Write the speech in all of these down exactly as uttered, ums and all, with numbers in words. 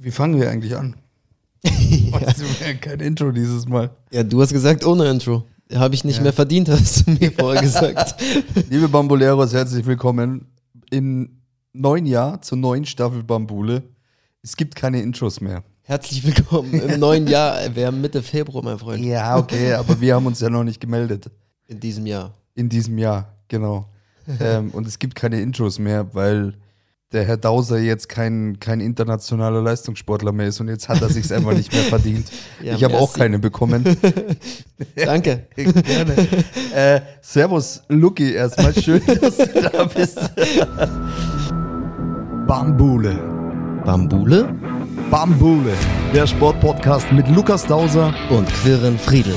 Wie fangen wir eigentlich an? ja. Kein Intro dieses Mal. Ja, du hast gesagt ohne Intro. Habe ich nicht ja. mehr verdient, hast du mir vorher gesagt. Liebe Bambuleros, herzlich willkommen im neuen Jahr zur neuen Staffel Bambule. Es gibt keine Intros mehr. Herzlich willkommen im neuen Jahr. Wir haben Mitte Februar, mein Freund. Ja, okay, aber wir haben uns ja noch nicht gemeldet. In diesem Jahr. In diesem Jahr, genau. ähm, und es gibt keine Intros mehr, weil der Herr Dauser jetzt kein, kein internationaler Leistungssportler mehr ist und jetzt hat er sich's einfach nicht mehr verdient. Ja, ich habe auch keine bekommen. Danke. Gerne. Äh, servus, Luki, erstmal schön, dass du da bist. Bambule. Bambule? Bambule, der Sportpodcast mit Lukas Dauser und Quirin Friedl.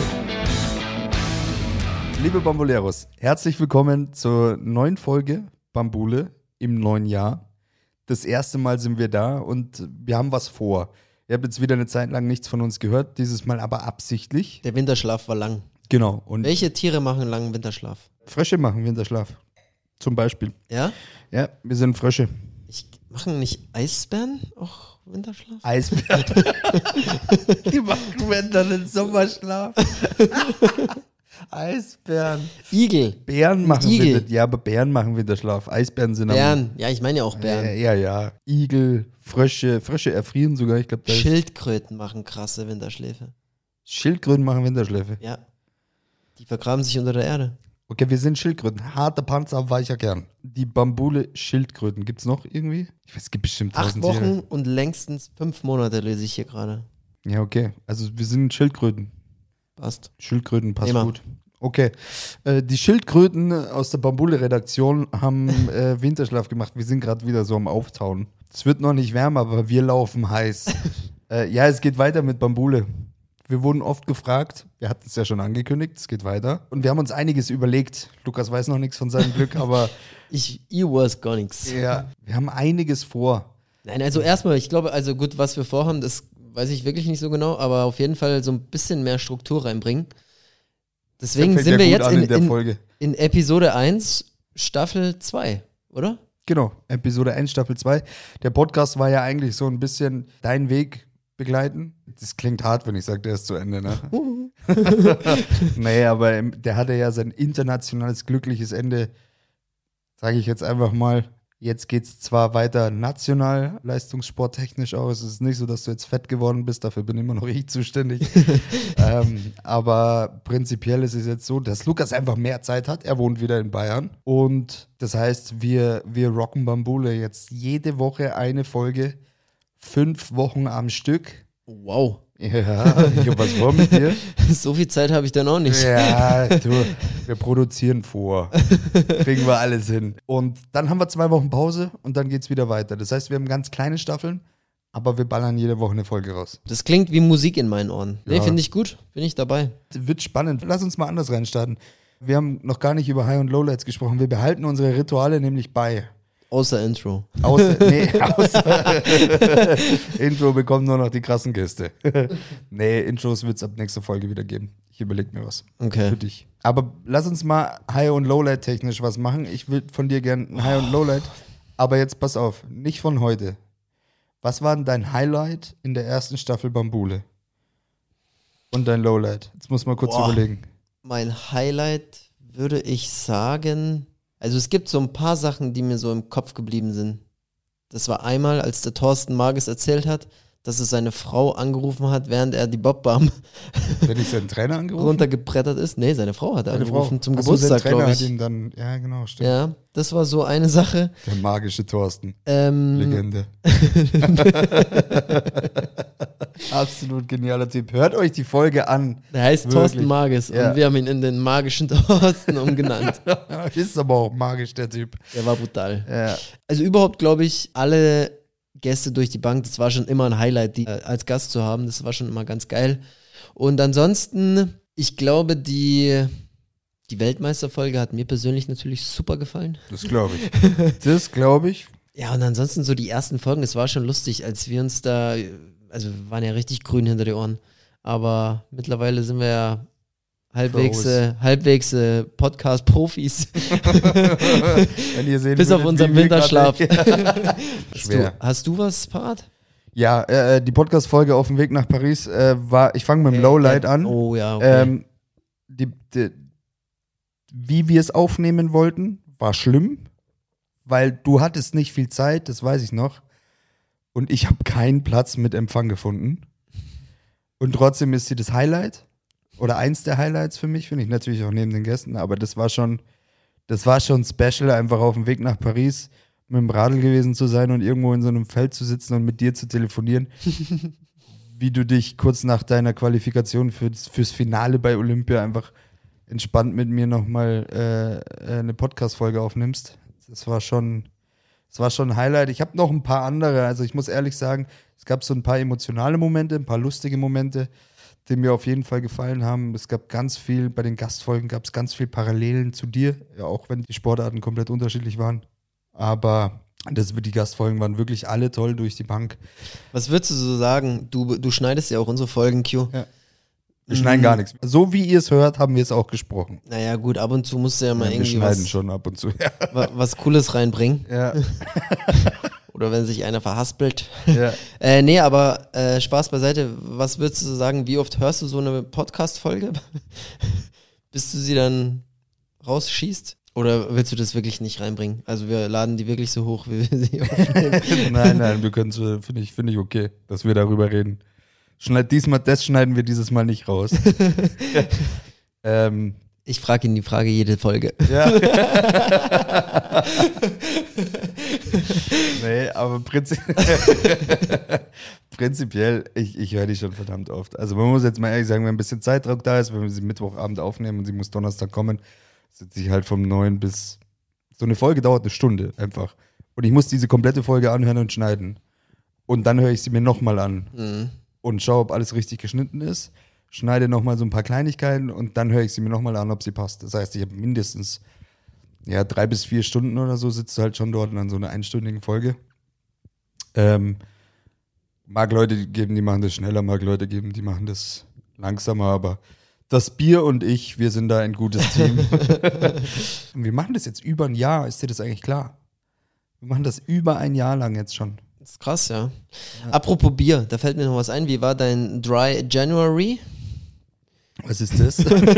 Liebe Bambuleros, herzlich willkommen zur neuen Folge Bambule im neuen Jahr. Das erste Mal sind wir da und wir haben was vor. Ihr habt jetzt wieder eine Zeit lang nichts von uns gehört, dieses Mal aber absichtlich. Der Winterschlaf war lang. Genau. Und welche Tiere machen einen langen Winterschlaf? Frösche machen Winterschlaf, zum Beispiel. Ja? Ja, wir sind Frösche. Ich, machen nicht Eisbären auch Winterschlaf? Eisbären? Die machen wenn dann den Sommerschlaf. Eisbären. Igel. Bären machen Igel. Winter, ja, aber Bären machen Winterschlaf. Eisbären sind Bären, am, ja, ich meine ja auch Bären. Äh, ja, ja. Igel, Frösche, Frösche erfrieren sogar, ich glaube. Schildkröten machen krasse Winterschläfe. Schildkröten machen Winterschläfe? Ja. Die vergraben sich unter der Erde. Okay, wir sind Schildkröten. Harter Panzer, weicher Kern. Die Bambule Schildkröten, gibt's noch irgendwie? Ich weiß, es gibt bestimmt tausend Acht Wochen Tiere. Und längstens fünf Monate lese ich hier gerade. Ja, okay. Also wir sind Schildkröten. Passt. Schildkröten passt Immer. gut. Okay. Äh, die Schildkröten aus der Bambule-Redaktion haben äh, Winterschlaf gemacht. Wir sind gerade wieder so am Auftauen. Es wird noch nicht wärmer, aber wir laufen heiß. äh, ja, es geht weiter mit Bambule. Wir wurden oft gefragt. Wir hatten es ja schon angekündigt. Es geht weiter. Und wir haben uns einiges überlegt. Lukas weiß noch nichts von seinem Glück, aber ich, ich weiß gar nichts. Ja, wir haben einiges vor. Nein, also erstmal, ich glaube, also gut, was wir vorhaben, das weiß ich wirklich nicht so genau, aber auf jeden Fall so ein bisschen mehr Struktur reinbringen. Deswegen sind wir jetzt in, in, der in, Folge. in Episode eins, Staffel zwei, oder? Genau, Episode eins, Staffel zwei. Der Podcast war ja eigentlich so ein bisschen dein Weg begleiten. Das klingt hart, wenn ich sage, der ist zu Ende, ne? Nee, aber der hatte ja sein internationales glückliches Ende, sage ich jetzt einfach mal. Jetzt geht es zwar weiter national, leistungssporttechnisch aus. Es ist nicht so, dass du jetzt fett geworden bist, dafür bin immer noch ich zuständig. ähm, aber prinzipiell ist es jetzt so, dass Lukas einfach mehr Zeit hat. Er wohnt wieder in Bayern. Und das heißt, wir, wir rocken Bambule jetzt jede Woche eine Folge, fünf Wochen am Stück. Wow. Ja, ich hab was vor mit dir. So viel Zeit habe ich dann auch nicht. Ja, du, wir produzieren vor. Kriegen wir alles hin. Und dann haben wir zwei Wochen Pause und dann geht's wieder weiter. Das heißt, wir haben ganz kleine Staffeln, aber wir ballern jede Woche eine Folge raus. Das klingt wie Musik in meinen Ohren. Nee, Ja. finde ich gut. Bin ich dabei. Wird spannend. Lass uns mal anders reinstarten. Wir haben noch gar nicht über High- und Lowlights gesprochen. Wir behalten unsere Rituale nämlich bei. Außer Intro. Außer, nee, außer Intro bekommen nur noch die krassen Gäste. Nee, Intros wird es ab nächster Folge wieder geben. Ich überlege mir was. Okay. Für dich. Aber lass uns mal High- und Lowlight technisch was machen. Ich will von dir gerne ein High- und Lowlight. Aber jetzt pass auf, nicht von heute. Was war denn dein Highlight in der ersten Staffel Bambule? Und dein Lowlight? Jetzt muss man kurz Boah. überlegen. Mein Highlight würde ich sagen, also es gibt so ein paar Sachen, die mir so im Kopf geblieben sind. Das war einmal, als der Thorsten Marges erzählt hat, dass er seine Frau angerufen hat, während er die Bobbahn Wenn ich seinen Trainer angerufen? runtergebrettert ist. Nee, seine Frau hat er Seine angerufen Frau. zum Ach so, sein Geburtstag, Trainer glaube hat ich. ihn dann, ja genau, stimmt. Ja, das war so eine Sache. Der magische Thorsten. Ähm, Legende. Absolut genialer Typ. Hört euch die Folge an. Der heißt Wirklich. Thorsten Marges Ja. und wir haben ihn in den magischen Thorsten umgenannt. Ist aber auch magisch, der Typ. Der war brutal. Ja. Also überhaupt, glaube ich, alle Gäste durch die Bank, das war schon immer ein Highlight, die äh, als Gast zu haben. Das war schon immer ganz geil. Und ansonsten, ich glaube, die, die Weltmeisterfolge hat mir persönlich natürlich super gefallen. Das glaube ich. Das glaube ich. Ja, und ansonsten so die ersten Folgen, es war schon lustig, als wir uns da, also wir waren ja richtig grün hinter die Ohren. Aber mittlerweile sind wir ja halbwegs, äh, halbwegs äh, Podcast-Profis. Wenn ihr sehen Bis auf würdet, unseren wie wir Winterschlaf. gerade- Hast Schwer. du, hast du was parat? Ja, äh, die Podcast-Folge auf dem Weg nach Paris äh, war, ich fange mit dem Lowlight an. Oh ja, okay. Ähm, die, die, wie wir es aufnehmen wollten, war schlimm, weil du hattest nicht viel Zeit, das weiß ich noch. Und ich habe keinen Platz mit Empfang gefunden. Und trotzdem ist sie das Highlight oder eins der Highlights für mich, finde ich natürlich auch neben den Gästen, aber das war schon, das war schon special, einfach auf dem Weg nach Paris mit dem Radl gewesen zu sein und irgendwo in so einem Feld zu sitzen und mit dir zu telefonieren, wie du dich kurz nach deiner Qualifikation fürs, fürs Finale bei Olympia einfach entspannt mit mir nochmal äh, eine Podcast-Folge aufnimmst. Das war schon, das war schon ein Highlight. Ich habe noch ein paar andere, also ich muss ehrlich sagen, es gab so ein paar emotionale Momente, ein paar lustige Momente, die mir auf jeden Fall gefallen haben. Es gab ganz viel, bei den Gastfolgen gab es ganz viel Parallelen zu dir, ja, auch wenn die Sportarten komplett unterschiedlich waren. Aber das, die Gastfolgen waren wirklich alle toll durch die Bank. Was würdest du so sagen? Du, du schneidest ja auch unsere Folgen, Q. Ja. Wir schneiden gar nichts. So wie ihr es hört, haben wir es auch gesprochen. Naja, gut, ab und zu musst du ja mal Ja, wir irgendwie schneiden was, schon ab und zu. Ja. wa- was Cooles reinbringen. Ja. Oder wenn sich einer verhaspelt. Ja. Äh, nee, aber äh, Spaß beiseite. Was würdest du sagen, wie oft hörst du so eine Podcast-Folge? Bis du sie dann rausschießt? Oder willst du das wirklich nicht reinbringen? Also wir laden die wirklich so hoch, wie wir sie aufnehmen. Nein, nein, wir können es, finde ich, finde ich okay, dass wir darüber reden. Schneid, diesmal, das schneiden wir dieses Mal nicht raus. ähm, Ich frage ihn die Frage jede Folge. ja. Nee, aber prinzi prinzipiell, ich, ich höre die schon verdammt oft. Also man muss jetzt mal ehrlich sagen, wenn ein bisschen Zeitdruck da ist, wenn wir sie Mittwochabend aufnehmen und sie muss Donnerstag kommen, sitze ich halt vom neun bis, so eine Folge dauert eine Stunde einfach. Und ich muss diese komplette Folge anhören und schneiden. Und dann höre ich sie mir nochmal an Mhm. und schaue, ob alles richtig geschnitten ist, schneide nochmal so ein paar Kleinigkeiten und dann höre ich sie mir nochmal an, ob sie passt. Das heißt, ich habe mindestens ja, drei bis vier Stunden oder so sitzt du halt schon dort an so einer einstündigen Folge. Ähm, mag Leute geben, die machen das schneller, mag Leute geben, die machen das langsamer, aber das Bier und ich, wir sind da ein gutes Team. Und wir machen das jetzt über ein Jahr, ist dir das eigentlich klar? Wir machen das über ein Jahr lang jetzt schon. Das ist krass, ja. Apropos Bier, da fällt mir noch was ein. Wie war dein Dry January? Was ist das?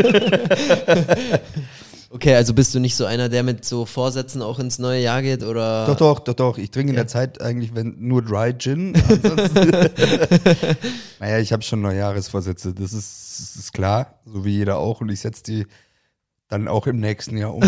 Okay, also bist du nicht so einer, der mit so Vorsätzen auch ins neue Jahr geht, oder? Doch, doch, doch, doch. Ich trinke in Ja. der Zeit eigentlich wenn, nur Dry Gin. Ansonsten- naja, ich habe schon Neujahresvorsätze. Das ist, das ist klar, so wie jeder auch. Und ich setze die dann auch im nächsten Jahr um.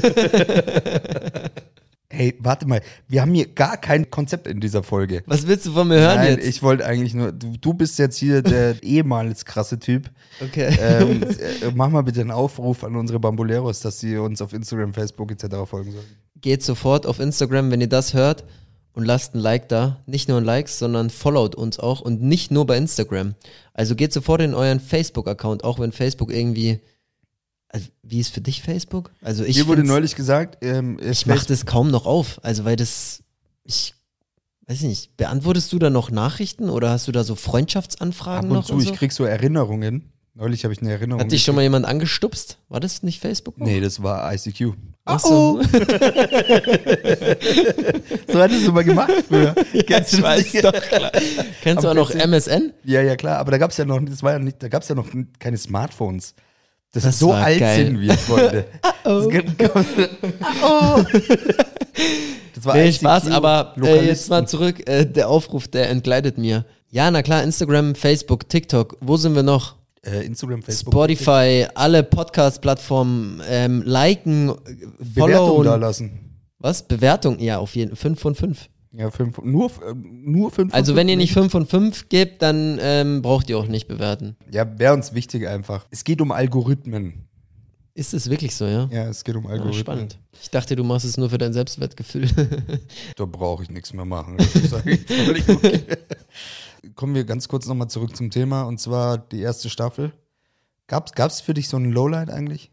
Hey, warte mal. Wir haben hier gar kein Konzept in dieser Folge. Was willst du von mir hören Nein, jetzt? ich wollte eigentlich nur, du, du bist jetzt hier der ehemals krasse Typ. Okay. Ähm, äh, mach mal bitte einen Aufruf an unsere Bamboleros, dass sie uns auf Instagram, Facebook et cetera folgen sollen. Geht sofort auf Instagram, wenn ihr das hört, und lasst ein Like da. Nicht nur ein Like, sondern followt uns auch, und nicht nur bei Instagram. Also geht sofort in euren Facebook-Account, auch wenn Facebook irgendwie. Also, wie ist für dich Facebook? Also ich Hier wurde find's- neulich gesagt, ähm, ist ich mach Facebook- das kaum noch auf. Also weil das, ich weiß ich nicht, beantwortest du da noch Nachrichten oder hast du da so Freundschaftsanfragen ab und noch? zu, und ich so? krieg so Erinnerungen. Neulich habe ich eine Erinnerung. Hat dich schon mal gekriegt. jemand angestupst? War das nicht Facebook? Nee, das war I C Q. Ach so. So hattest du mal gemacht früher. Kennst du Ich das weiß nicht? doch, klar. Kennst du auch Am noch P C? M S N? Ja, ja, klar, aber da gab es ja noch, das war ja nicht, da gab es ja noch keine Smartphones. Das, Das ist so war alt geil. sind wir, Freunde. Oh. Das war Nee, I C Q, Spaß, aber äh, Lokalisten. jetzt mal zurück. Äh, der Aufruf, der entgleitet mir. Ja, na klar, Instagram, Facebook, TikTok. Wo sind wir noch? Äh, Instagram, Facebook. Spotify, alle Podcast-Plattformen, ähm, liken, Bewertung followen. da lassen. Was? Bewertung? Ja, auf jeden Fall. fünf von fünf. Ja, fünf, nur, äh, nur fünf. von Also fünf wenn ihr nicht fünf von fünf gebt, dann ähm, braucht ihr auch nicht bewerten. Ja, wäre uns wichtig einfach. Es geht um Algorithmen. Ist es wirklich so, ja? Ja, es geht um Ja, Algorithmen. spannend. Ich dachte, du machst es nur für dein Selbstwertgefühl. Da brauche ich nichts mehr machen. Das sag ich jetzt völlig okay. Kommen wir ganz kurz nochmal zurück zum Thema, und zwar die erste Staffel. Gab's, gab's für dich so ein Lowlight eigentlich?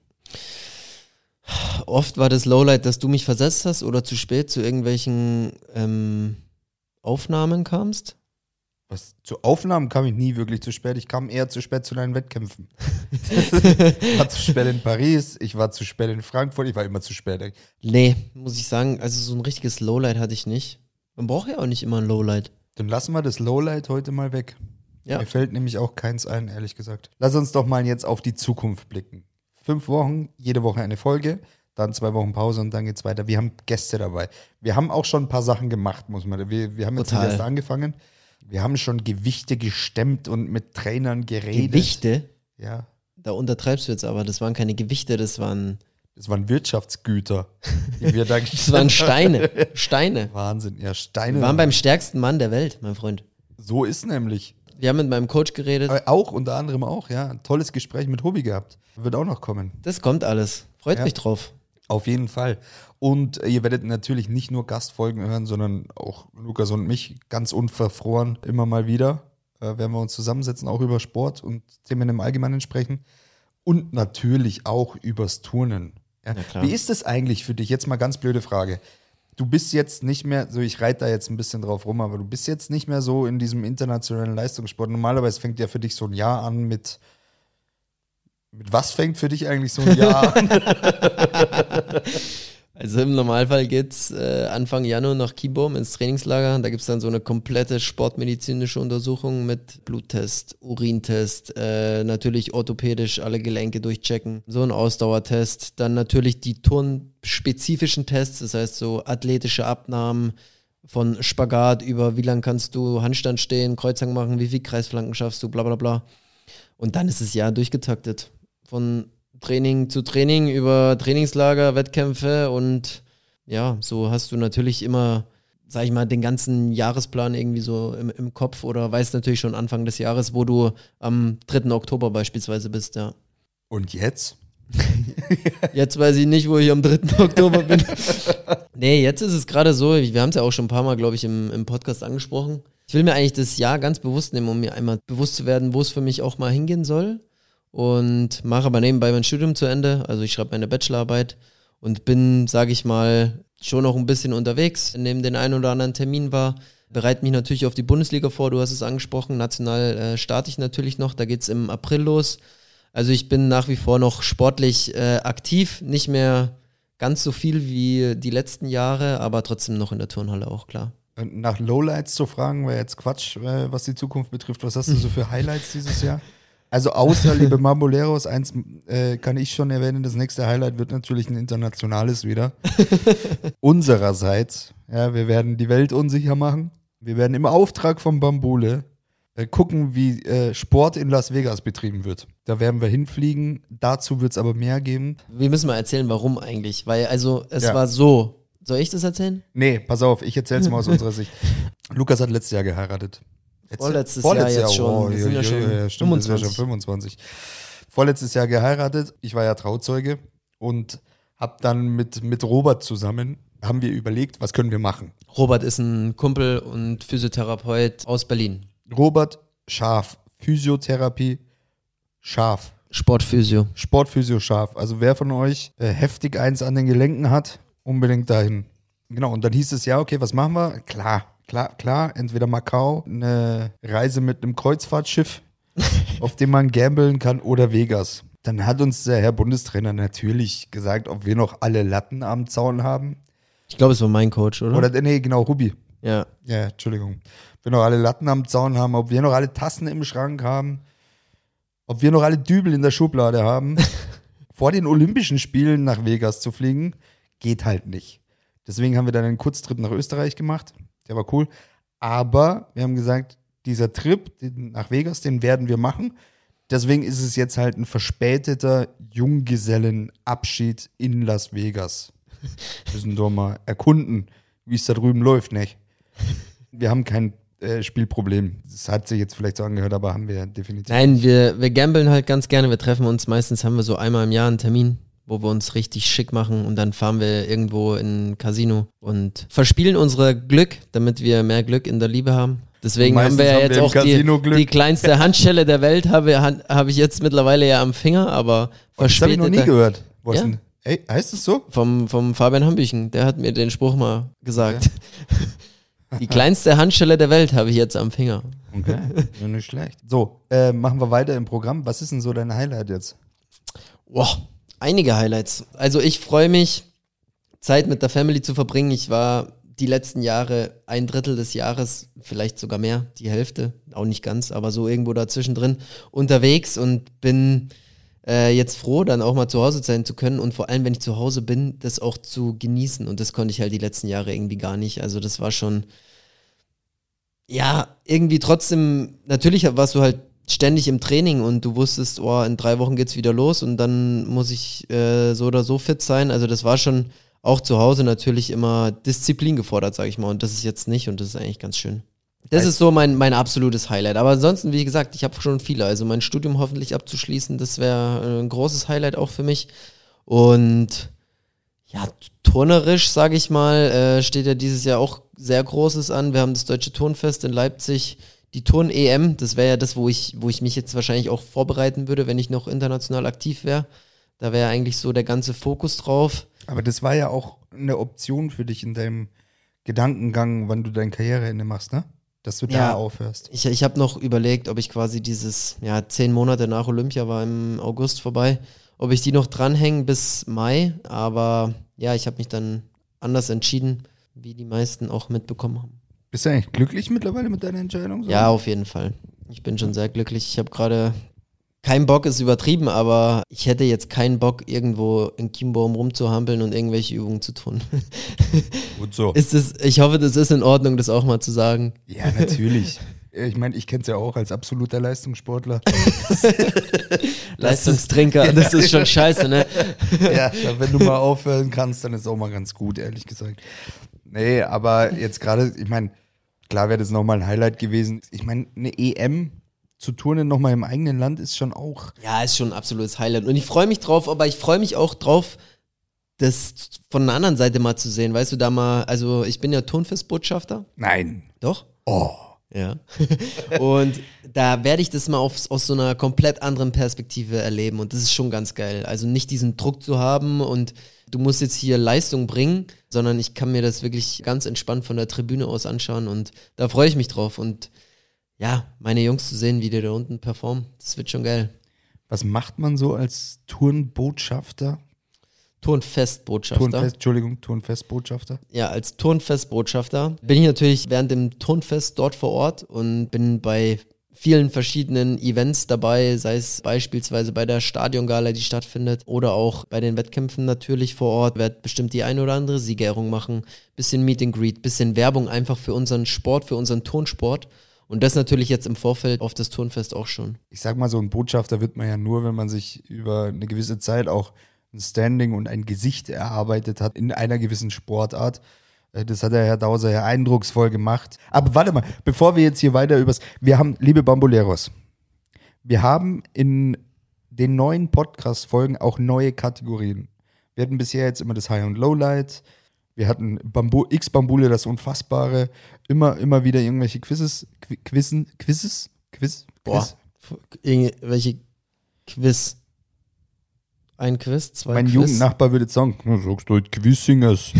Oft war das Lowlight, dass du mich versetzt hast oder zu spät zu irgendwelchen ähm, Aufnahmen kamst. Was, zu Aufnahmen kam ich nie wirklich zu spät. Ich kam eher zu spät zu deinen Wettkämpfen. Ich war zu spät in Paris, ich war zu spät in Frankfurt, ich war immer zu spät. Nee, muss ich sagen, also so ein richtiges Lowlight hatte ich nicht. Man braucht ja auch nicht immer ein Lowlight. Dann lassen wir das Lowlight heute mal weg. Ja. Mir fällt nämlich auch keins ein, ehrlich gesagt. Lass uns doch mal jetzt auf die Zukunft blicken. Fünf Wochen, jede Woche eine Folge, dann zwei Wochen Pause und dann geht's weiter. Wir haben Gäste dabei. Wir haben auch schon ein paar Sachen gemacht, muss man. Wir, wir haben jetzt Total. erst angefangen. Wir haben schon Gewichte gestemmt und mit Trainern geredet. Gewichte? Ja. Da untertreibst du jetzt aber. Das waren keine Gewichte, das waren, Das waren Wirtschaftsgüter, die wir da das waren Steine. Steine. Wahnsinn, ja, Steine. Wir waren beim stärksten Mann der Welt, mein Freund. So ist nämlich. Wir haben mit meinem Coach geredet. Aber auch, unter anderem auch, ja. Ein tolles Gespräch mit Hobby gehabt. Wird auch noch kommen. Das kommt alles. Freut Ja. mich drauf. Auf jeden Fall. Und ihr werdet natürlich nicht nur Gastfolgen hören, sondern auch Lukas und mich ganz unverfroren immer mal wieder. Äh, werden wir uns zusammensetzen, auch über Sport und Themen im Allgemeinen sprechen. Und natürlich auch übers Turnen. Ja. Na klar. Wie ist es eigentlich für dich? Jetzt mal ganz blöde Frage. Du bist jetzt nicht mehr, so ich reite da jetzt ein bisschen drauf rum, aber du bist jetzt nicht mehr so in diesem internationalen Leistungssport. Normalerweise fängt ja für dich so ein Jahr an mit, mit was fängt für dich eigentlich so ein Jahr an? Also im Normalfall geht's äh, Anfang Januar nach Kiboom ins Trainingslager. Da gibt's dann so eine komplette sportmedizinische Untersuchung mit Bluttest, Urintest, äh, natürlich orthopädisch alle Gelenke durchchecken, so ein Ausdauertest. Dann natürlich die turnspezifischen Tests, das heißt so athletische Abnahmen von Spagat über wie lang kannst du Handstand stehen, Kreuzhang machen, wie viel Kreisflanken schaffst du, bla bla bla. Und dann ist das Jahr durchgetaktet. Von Training zu Training über Trainingslager, Wettkämpfe und ja, so hast du natürlich immer, sag ich mal, den ganzen Jahresplan irgendwie so im, im Kopf oder weißt natürlich schon Anfang des Jahres, wo du am dritten Oktober beispielsweise bist, ja. Und jetzt? Jetzt weiß ich nicht, wo ich am dritten Oktober bin. Nee, jetzt ist es gerade so, wir haben es ja auch schon ein paar Mal, glaube ich, im, im Podcast angesprochen. Ich will mir eigentlich das Jahr ganz bewusst nehmen, um mir einmal bewusst zu werden, wo es für mich auch mal hingehen soll. Und mache aber nebenbei mein Studium zu Ende. Also ich schreibe meine Bachelorarbeit und bin, sage ich mal, schon noch ein bisschen unterwegs. Neben den einen oder anderen Termin war, bereite mich natürlich auf die Bundesliga vor. Du hast es angesprochen, national äh, starte ich natürlich noch. Da geht es im April los. Also ich bin nach wie vor noch sportlich äh, aktiv. Nicht mehr ganz so viel wie die letzten Jahre, aber trotzdem noch in der Turnhalle auch, klar. Nach Lowlights zu fragen, wäre jetzt Quatsch, äh, was die Zukunft betrifft. Was hast du so für Highlights dieses Jahr? Also außer, liebe Mamboleros, eins äh, kann ich schon erwähnen, das nächste Highlight wird natürlich ein internationales wieder. Unsererseits, ja, wir werden die Welt unsicher machen. Wir werden im Auftrag von Bambule äh, gucken, wie äh, Sport in Las Vegas betrieben wird. Da werden wir hinfliegen, dazu wird es aber mehr geben. Wir müssen mal erzählen, warum eigentlich. Weil, also, es Ja. war so. Soll ich das erzählen? Nee, pass auf, ich erzähl's mal aus unserer Sicht. Lukas hat letztes Jahr geheiratet. Jetzt- Vorletztes Jahr jetzt schon. Oh, Wir ja, sind ja ja, schon ja, stimmt, das ist ja schon fünfundzwanzig. fünfundzwanzig. Vorletztes Jahr geheiratet. Ich war ja Trauzeuge und hab dann mit, mit Robert zusammen, haben wir überlegt, was können wir machen. Robert ist ein Kumpel und Physiotherapeut aus Berlin. Robert, scharf. Physiotherapie, scharf. Sportphysio. Sportphysio, scharf. Also wer von euch äh, heftig eins an den Gelenken hat, unbedingt dahin. Genau, und dann hieß es, ja, okay, was machen wir? Klar. Klar, klar, entweder Macau, eine Reise mit einem Kreuzfahrtschiff, auf dem man gamblen kann, oder Vegas. Dann hat uns der Herr Bundestrainer natürlich gesagt, ob wir noch alle Latten am Zaun haben. Ich glaube, es war mein Coach, oder? Oder, nee, genau, Rubi. Ja. Ja, Entschuldigung. Ob wir noch alle Latten am Zaun haben, ob wir noch alle Tassen im Schrank haben, ob wir noch alle Dübel in der Schublade haben. Vor den Olympischen Spielen nach Vegas zu fliegen, geht halt nicht. Deswegen haben wir dann einen Kurztrip nach Österreich gemacht. Der war cool. Aber wir haben gesagt, dieser Trip nach Vegas, den werden wir machen. Deswegen ist es jetzt halt ein verspäteter Junggesellenabschied in Las Vegas. Wir müssen doch mal erkunden, wie es da drüben läuft, nicht? Wir haben kein äh, Spielproblem. Das hat sich jetzt vielleicht so angehört, aber haben wir definitiv. Nein, wir, wir gambeln halt ganz gerne. Wir treffen uns, meistens haben wir so einmal im Jahr einen Termin, wo wir uns richtig schick machen und dann fahren wir irgendwo in ein Casino und verspielen unser Glück, damit wir mehr Glück in der Liebe haben. Deswegen Und haben wir meistens ja haben jetzt wir im auch die, Casino Glück. die kleinste Handschelle der Welt, habe, habe ich jetzt mittlerweile ja am Finger, aber Das habe ich noch nie verspäteter- gehört. Wo ist Ja? denn? Ey, heißt es so? Vom, vom Fabian Hambüchen, der hat mir den Spruch mal gesagt. Die kleinste Handschelle der Welt habe ich jetzt am Finger. Okay, ja, nicht schlecht. So, äh, machen wir weiter im Programm. Was ist denn so dein Highlight jetzt? Boah, einige Highlights. Also ich freue mich, Zeit mit der Family zu verbringen. Ich war die letzten Jahre ein Drittel des Jahres, vielleicht sogar mehr, die Hälfte, auch nicht ganz, aber so irgendwo dazwischen drin unterwegs und bin äh, jetzt froh, dann auch mal zu Hause sein zu können und vor allem, wenn ich zu Hause bin, das auch zu genießen und das konnte ich halt die letzten Jahre irgendwie gar nicht. Also das war schon, ja, irgendwie trotzdem, natürlich warst du halt ständig im Training und du wusstest, oh, in drei Wochen geht's wieder los und dann muss ich äh, so oder so fit sein. Also das war schon auch zu Hause natürlich immer Disziplin gefordert, sage ich mal. Und das ist jetzt nicht und das ist eigentlich ganz schön. Das ist so mein, mein absolutes Highlight. Aber ansonsten, wie gesagt, ich habe schon viele. Also mein Studium hoffentlich abzuschließen, das wäre ein großes Highlight auch für mich. Und ja, turnerisch, sage ich mal, äh, steht ja dieses Jahr auch sehr Großes an. Wir haben das Deutsche Turnfest in Leipzig, die Turn-E M. Das wäre ja das, wo ich, wo ich mich jetzt wahrscheinlich auch vorbereiten würde, wenn ich noch international aktiv wäre. Da wäre eigentlich so der ganze Fokus drauf. Aber das war ja auch eine Option für dich in deinem Gedankengang, wann du dein Karriereende machst, ne? Dass du da Ja. aufhörst. Ich, ich habe noch überlegt, ob ich quasi dieses, ja, zehn Monate nach Olympia war im August vorbei, ob ich die noch dranhänge bis Mai. Aber ja, ich habe mich dann anders entschieden, wie die meisten auch mitbekommen haben. Bist du eigentlich glücklich mittlerweile mit deiner Entscheidung? So? Ja, auf jeden Fall. Ich bin schon sehr glücklich. Ich habe gerade keinen Bock, ist übertrieben, aber ich hätte jetzt keinen Bock, irgendwo in Chiembaum rumzuhampeln und irgendwelche Übungen zu tun. Gut so. Ist es, ich hoffe, das ist in Ordnung, das auch mal zu sagen. Ja, natürlich. Ich meine, ich kenne es ja auch als absoluter Leistungssportler. Leistungstrinker, das ist schon scheiße, ne? Ja, wenn du mal aufhören kannst, dann ist auch mal ganz gut, ehrlich gesagt. Nee, aber jetzt gerade, ich meine, klar wäre das nochmal ein Highlight gewesen. Ich meine, eine E M zu turnen nochmal im eigenen Land ist schon auch. Ja, ist schon ein absolutes Highlight. Und ich freue mich drauf, aber ich freue mich auch drauf, das von einer anderen Seite mal zu sehen. Weißt du, da mal, also ich bin ja Turnfestbotschafter. Nein. Doch? Oh. Ja. Und da werde ich das mal auf, aus so einer komplett anderen Perspektive erleben. Und das ist schon ganz geil. Also nicht diesen Druck zu haben und du musst jetzt hier Leistung bringen, sondern ich kann mir das wirklich ganz entspannt von der Tribüne aus anschauen. Und da freue ich mich drauf. Und ja, meine Jungs zu sehen, wie die da unten performen, das wird schon geil. Was macht man so als Turnbotschafter? Turnfestbotschafter. Turnfest, Entschuldigung, Turnfestbotschafter. Ja, als Turnfestbotschafter bin ich natürlich während dem Turnfest dort vor Ort und bin bei vielen verschiedenen Events dabei, sei es beispielsweise bei der Stadiongala, die stattfindet, oder auch bei den Wettkämpfen natürlich vor Ort. Werde bestimmt die eine oder andere Siegerehrung machen, bisschen Meet and Greet, bisschen Werbung einfach für unseren Sport, für unseren Turnsport. Und das natürlich jetzt im Vorfeld auf das Turnfest auch schon. Ich sag mal, so ein Botschafter wird man ja nur, wenn man sich über eine gewisse Zeit auch ein Standing und ein Gesicht erarbeitet hat in einer gewissen Sportart. Das hat der Herr Dauser ja eindrucksvoll gemacht. Aber warte mal, bevor wir jetzt hier weiter übers... Wir haben, liebe Bamboleros, wir haben in den neuen Podcast-Folgen auch neue Kategorien. Wir hatten bisher jetzt immer das High- und Lowlight. Wir hatten Bambu, X-Bambule, das Unfassbare. Immer, immer wieder irgendwelche Quizzes. Qu- Quizzen, Quizzes? Quiz? Boah. Quiz? Irgendwelche Quiz. Ein Quiz, zwei Mein Quiz. Jugendnachbar würde jetzt sagen, du sagst du halt Quizzingers.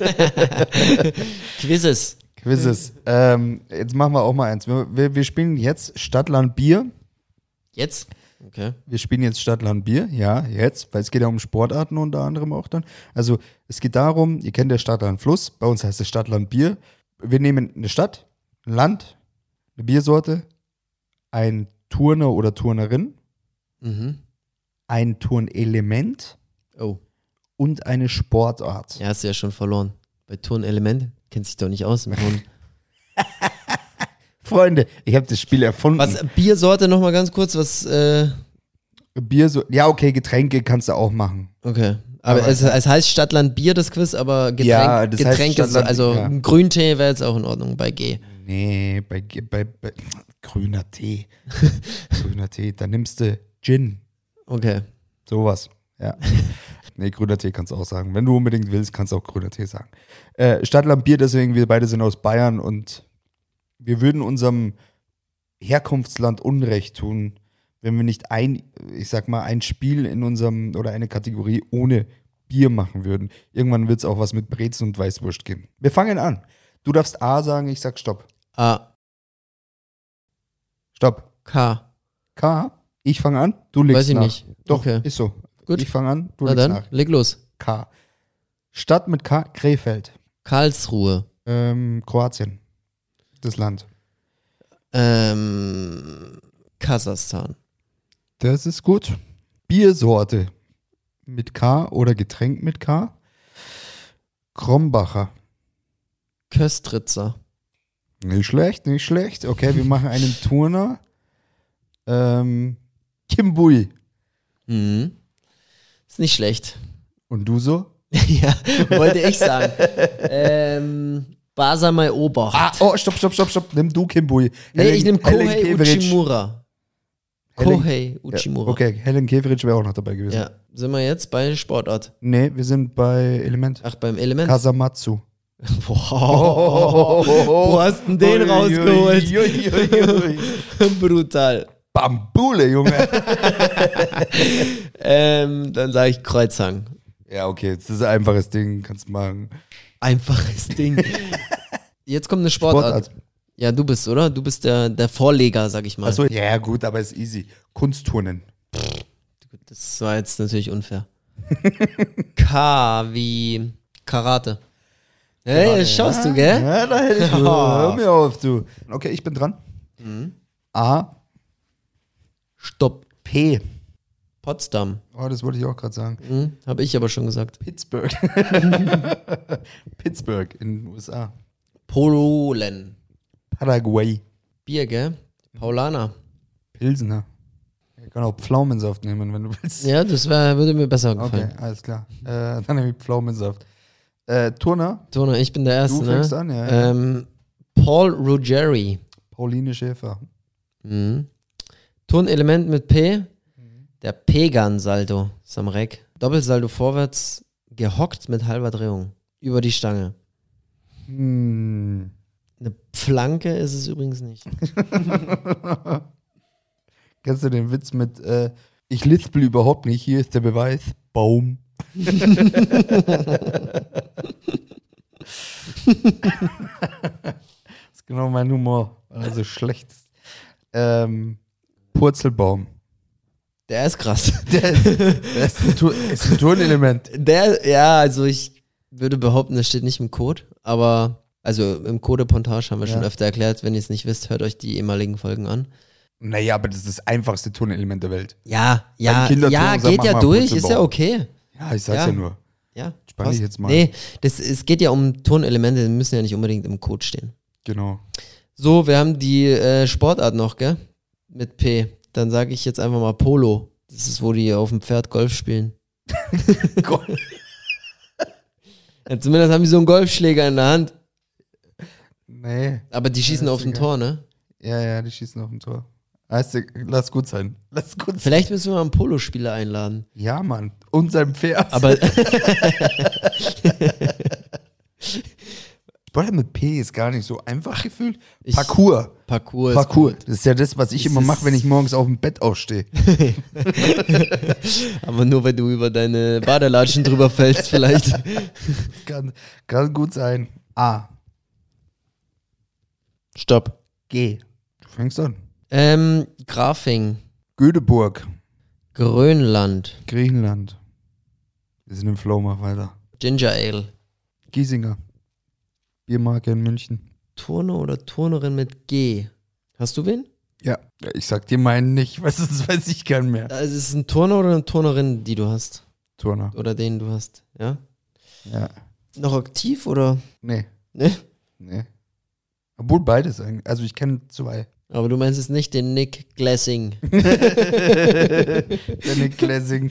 Quizzes. Quizzes. Ähm, jetzt machen wir auch mal eins. Wir, wir, wir spielen jetzt Stadtland Bier. Jetzt? Okay. Wir spielen jetzt Stadtland Bier, ja, jetzt, weil es geht ja um Sportarten unter anderem auch dann. Also es geht darum, ihr kennt ja Stadtland Fluss, bei uns heißt es Stadtland Bier. Wir nehmen eine Stadt, ein Land, eine Biersorte, ein Turner oder Turnerin, Mhm. ein Turnelement Oh. und eine Sportart. Ja, hast du ja schon verloren. Bei Turnelement kennt sich doch nicht aus. Im Turn. Freunde, ich habe das Spiel erfunden. Was, Biersorte nochmal ganz kurz, was, äh, Bier so, ja, okay, Getränke kannst du auch machen. okay. Aber, Aber- es, es heißt Stadtland Bier, das Quiz, aber Getränk, Ja, das heißt Getränk ist, Stadtland- also ja. ein Grüntee wäre jetzt auch in Ordnung bei G. Nee, bei, bei, bei grüner Tee. grüner Tee, da nimmst du Gin. Okay. Sowas, ja. Nee, grüner Tee kannst du auch sagen. Wenn du unbedingt willst, kannst du auch grüner Tee sagen. Äh, Stadtland Bier, deswegen, wir beide sind aus Bayern und wir würden unserem Herkunftsland Unrecht tun, wenn wir nicht ein, ich sag mal, ein Spiel in unserem oder eine Kategorie ohne Bier machen würden. Irgendwann wird es auch was mit Brezen und Weißwurst geben. Wir fangen an. Du darfst A sagen, ich sag Stopp. A, Stopp. K. K. Ich fange an, du legst Weiß ich nach. nicht. Doch, Okay. ist so. Gut. Ich fange an, du Na legst dann, nach. leg los. K. Stadt mit K, Krefeld. Karlsruhe. Ähm, Kroatien. Das Land. Ähm, Kasachstan. Das ist gut. Biersorte mit K oder Getränk mit K. Krombacher. Köstritzer. Nicht schlecht, nicht schlecht. Okay, wir machen einen Turner. Ähm, Kimbui. Mhm. Ist nicht schlecht. Und du so? Ja, wollte ich sagen. ähm, Basamai Obacht. Ah, oh, stopp, stopp, stopp, stopp. Nimm du Kimbui. nee, Helen- ich nehme Helen Kohei Keveric. Uchimura. Helen- Kohei Uchimura. Ja, okay, Helen Keveric wäre auch noch dabei gewesen. Ja, sind wir jetzt bei Sportart? Nee, wir sind bei Element. Ach, beim Element? Kasamatsu. Wow. Wo hast du denn den rausgeholt? Ui, ui, ui, ui. Brutal. Bambule, Junge. ähm, dann sage ich Kreuzhang. Ja, okay, das ist ein einfaches Ding, kannst machen. Einfaches Ding. Jetzt kommt eine Sportart. Sportart. Ja, du bist, oder? Du bist der, der Vorleger, sag ich mal. Achso, ja, gut, aber ist easy. Kunstturnen. Das war jetzt natürlich unfair. K wie Karate. Hey, das schaust du, gell? Ja, da hätte ich. Hör mir auf, du. Okay, ich bin dran. Mhm. A, Stopp. P. Potsdam. Oh, das wollte ich auch gerade sagen. Mhm, habe ich aber schon gesagt. Pittsburgh. Pittsburgh in den U S A. Polen. Paraguay. Bier, gell? Paulaner. Pilsener. Ich kann auch Pflaumensaft nehmen, wenn du willst. Ja, das wär, würde mir besser gefallen. Okay, alles klar. Äh, dann nehme ich Pflaumensaft. Äh, Turner. Turner, ich bin der Erste, Du ne? fängst an, ja. ja. Ähm, Paul Ruggieri. Pauline Schäfer. Mhm. Turnelement mit P. Der Pegan-Salto ist am Reck. Doppelsalto vorwärts, gehockt mit halber Drehung. Über die Stange. Hm. Eine Flanke ist es übrigens nicht. Kennst du den Witz mit äh, ich lispel überhaupt nicht, hier ist der Beweis. Baum. Das ist genau mein Humor, weil er so schlecht ist. Ähm, Purzelbaum. Der ist krass. Der ist, der ist, ein, Tur ist ein Turnelement. Der, ja, also ich würde behaupten, das steht nicht im Code, aber also im Code Pontage haben wir Ja. schon öfter erklärt. Wenn ihr es nicht wisst, hört euch die ehemaligen Folgen an. Naja, aber das ist das einfachste Turnelement der Welt. Ja, ja, Kinderturnen ja, sagen, geht mach ja mal durch, ist Purzelbaum. ja okay. Ja, ich sag's ja, Ja. nur. Ja, Spann passt. ich jetzt mal. Nee, das, es geht ja um Turnelemente, die müssen ja nicht unbedingt im Code stehen. Genau. So, wir haben die äh, Sportart noch, gell? Mit P. Dann sage ich jetzt einfach mal Polo. Das ist, wo die auf dem Pferd Golf spielen. Ja, zumindest haben die so einen Golfschläger in der Hand. Nee. Aber die schießen Ja, auf ist ein egal. Tor, ne? Ja, ja, die schießen auf dem Tor. Heißt, lass gut sein. Lass gut sein. Vielleicht müssen wir mal einen Polospieler einladen. Ja, Mann. Und sein Pferd. Aber Sportart mit P ist gar nicht so einfach gefühlt. Ich- Parkour. Parkour ist Parkour. gut. Das ist ja das, was ich Das immer ist- mache, wenn ich morgens auf dem Bett aufstehe. Aber nur, wenn du über deine Badelatschen drüber fällst, vielleicht. Kann, kann gut sein. A. Stopp. G. Du fängst an. Ähm, Grafing. Göteborg. Grönland. Griechenland. Wir sind im Flow, mach weiter. Ginger Ale. Giesinger. Biermarke in München. Turner oder Turnerin mit G. Hast du wen? Ja. Ich sag dir meinen nicht, weil sonst weiß ich keinen mehr. Also ist es ein Turner oder eine Turnerin, die du hast? Turner. Oder den du hast, ja? Ja. Noch aktiv oder? Nee. Ne? Nee. Obwohl beides eigentlich. Also ich kenne zwei. Aber du meinst es nicht den Nick Glessing. Der Nick Glessing.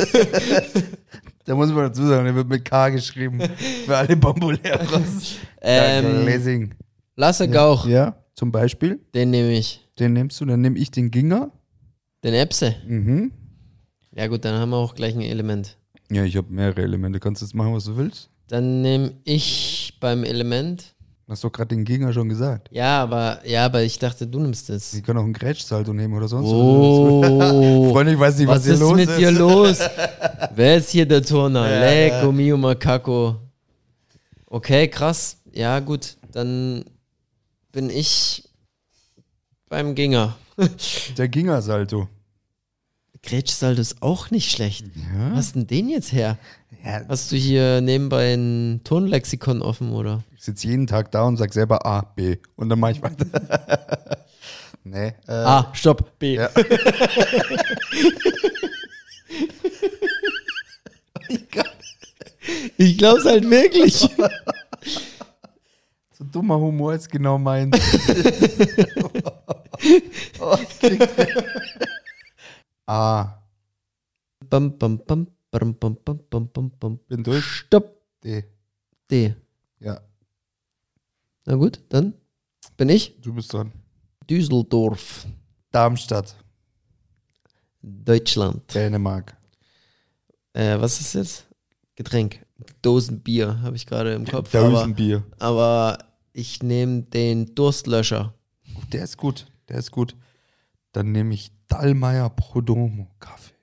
Da muss man dazu sagen, der wird mit K geschrieben. Für alle Bambuleros. Ähm, Glessing. Lasse Gauch, Ja, zum Beispiel. den nehme ich. Den nimmst du, dann nehme ich den Ginger. Den Epse. Mhm. Ja gut, dann haben wir auch gleich ein Element. Ja, ich habe mehrere Elemente. Kannst du jetzt machen, was du willst? Dann nehme ich beim Element. Hast doch gerade den Ginger schon gesagt. Ja, aber ja, aber ich dachte, du nimmst es. Wir können auch einen Grätschsalto nehmen oder sonst Oh. Freunde, ich weiß nicht, was, Was hier ist los mit ist. dir los? Wer ist hier der Turner? Ja, Lecco ja. mio macaco. Okay, krass. Ja, gut. Dann bin ich beim Ginger. Der Ginger-Salto. Grätschsaldo ist auch nicht schlecht. Ja. Was hast denn den jetzt her? Ja, Hast du hier nebenbei ein Tonlexikon offen, oder? ich sitze jeden Tag da und sag selber A, B. Und dann mache ich weiter. nee. Äh, A, stopp, B. Ja. Ich glaub's halt wirklich. So dummer Humor ist genau meins. oh, ich krieg's. A. Bam, bam, bam, bam, bam, bam, bam, bam, bam. Bin durch. Stopp. D. D. Ja, Na gut, dann bin ich. du bist dran. Düsseldorf, Darmstadt. Deutschland. Dänemark. Äh, was ist jetzt? Getränk. Dosenbier habe ich gerade im Kopf. Aber, Dosenbier. aber ich nehme den Durstlöscher. Der ist gut. Der ist gut. Dann nehme ich Dallmayr Prodomo Kaffee.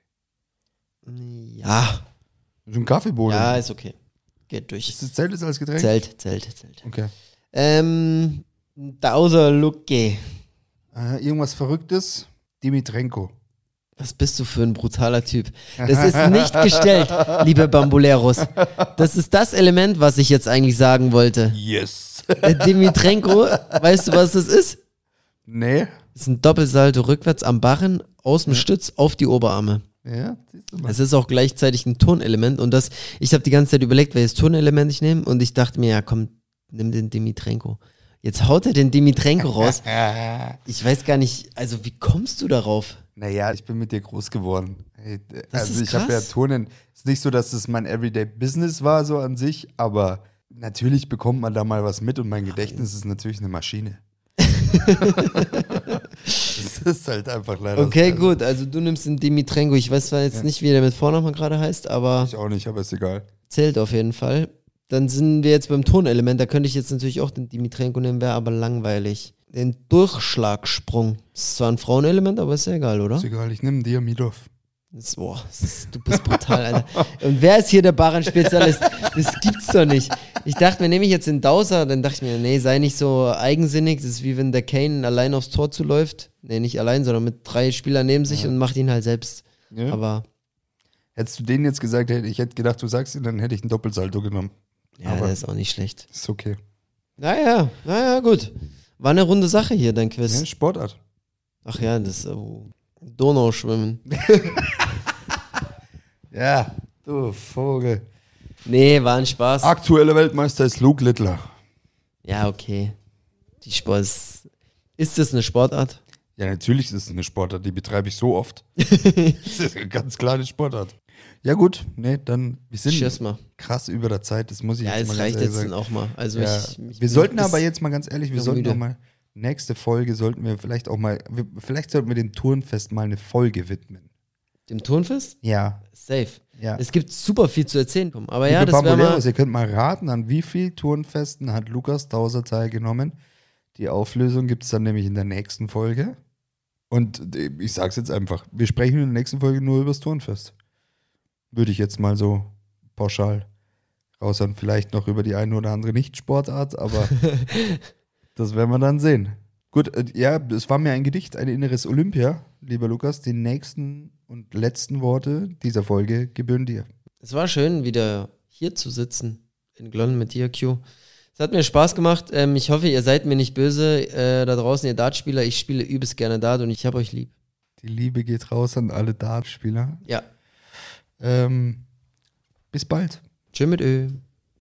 Ja. Das ist ein Kaffeeboden. Ja, ist okay. Geht durch. Ist das Zelt ist als Getränk? Zelt, Zelt, Zelt. Okay. Ähm, Dauser Lucke. Äh, irgendwas Verrücktes? Dimitrenko. Was bist du für ein brutaler Typ? Das ist nicht gestellt, liebe Bamboleros. Das ist das Element, was ich jetzt eigentlich sagen wollte. Yes. Der Dimitrenko, weißt du, was das ist? Nee. Das ist ein Doppelsalto rückwärts am Barren, aus dem Stütz auf die Oberarme. Ja, siehst du mal. Es ist auch gleichzeitig ein Turnelement und das, ich habe die ganze Zeit überlegt, welches Turnelement ich nehme und ich dachte mir, ja komm, nimm den Dimitrenko. Jetzt haut er den Dimitrenko raus. Ich weiß gar nicht, also wie kommst du darauf? Naja, ich bin mit dir groß geworden. Hey, Das also ist ich habe ja krass. Turnen. Es ist nicht so, dass es mein Everyday Business war, so an sich, aber natürlich bekommt man da mal was mit und mein Gedächtnis ist natürlich eine Maschine. Das ist halt einfach leider Okay, so. gut, also du nimmst den Dimitrenko. Ich weiß zwar jetzt Ja. nicht, wie der mit Vornamen gerade heißt, aber Ich auch nicht, aber ist egal. zählt auf jeden Fall. Dann sind wir jetzt beim Tonelement. Da könnte ich jetzt natürlich auch den Dimitrenko nehmen, wäre aber langweilig. Den Durchschlagsprung. Das ist zwar ein Frauenelement, aber ist ja egal, oder? Ist egal, ich nehme Diamidov. Das, boah, das ist, du bist brutal, Alter. Und wer ist hier der Barren-Spezialist? Das gibt's doch nicht. Ich dachte mir, nehme ich jetzt den Dowser, dann dachte ich mir, nee, sei nicht so eigensinnig. Das ist wie wenn der Kane allein aufs Tor zuläuft. Nee, nicht allein, sondern mit drei Spielern neben sich Ja. und macht ihn halt selbst. Ja. Aber Hättest du den jetzt gesagt, hätte- ich hätte gedacht, du sagst ihn, dann hätte ich einen Doppelsalto genommen. ja, Aber- der ist auch nicht schlecht. Ist okay. Naja, naja, gut. War eine runde Sache hier, dein Quiz. Ja, Sportart. Ach ja, das oh, Donauschwimmen. Ja, du Vogel. Nee, war ein Spaß. Aktueller Weltmeister ist Luke Littler. Ja, okay. Die Sport ist. Ist das eine Sportart? Ja, natürlich ist es eine Sportart, die betreibe ich so oft. Das ist eine ganz kleine Sportart. Ja gut, nee, dann, wir sind Schiss mal. krass über der Zeit, das muss ich Ja, jetzt es mal ganz reicht ehrlich jetzt sagen. dann auch mal. Also Ja, ich, ich wir bin sollten bis- aber jetzt mal ganz ehrlich, wir noch sollten müde. noch mal, nächste Folge sollten wir vielleicht auch mal, wir, vielleicht sollten wir dem Turnfest mal eine Folge widmen. Dem Turnfest? Ja, Safe. ja. Es gibt super viel zu erzählen. Aber Liebe ja, das wäre Bamboleros, mal. ihr könnt mal raten, an wie vielen Turnfesten hat Lukas Dauser teilgenommen. Die Auflösung gibt es dann nämlich in der nächsten Folge. Und äh, ich sag's jetzt einfach, wir sprechen in der nächsten Folge nur über das Turnfest. Würde ich jetzt mal so pauschal raushauen. Vielleicht noch über die eine oder andere Nicht-Sportart, aber das werden wir dann sehen. Gut, äh, ja, es war mir ein Gedicht, ein inneres Olympia, lieber Lukas. Die nächsten und letzten Worte dieser Folge gebühren dir. Es war schön, wieder hier zu sitzen in Glonn mit dir, Q. Es hat mir Spaß gemacht. Ähm, ich hoffe, ihr seid mir nicht böse. Äh, da draußen, ihr Dartspieler, ich spiele übelst gerne Dart und ich habe euch lieb. Die Liebe geht raus an alle Dartspieler. Ja. Ähm, bis bald. Tschö mit Ö.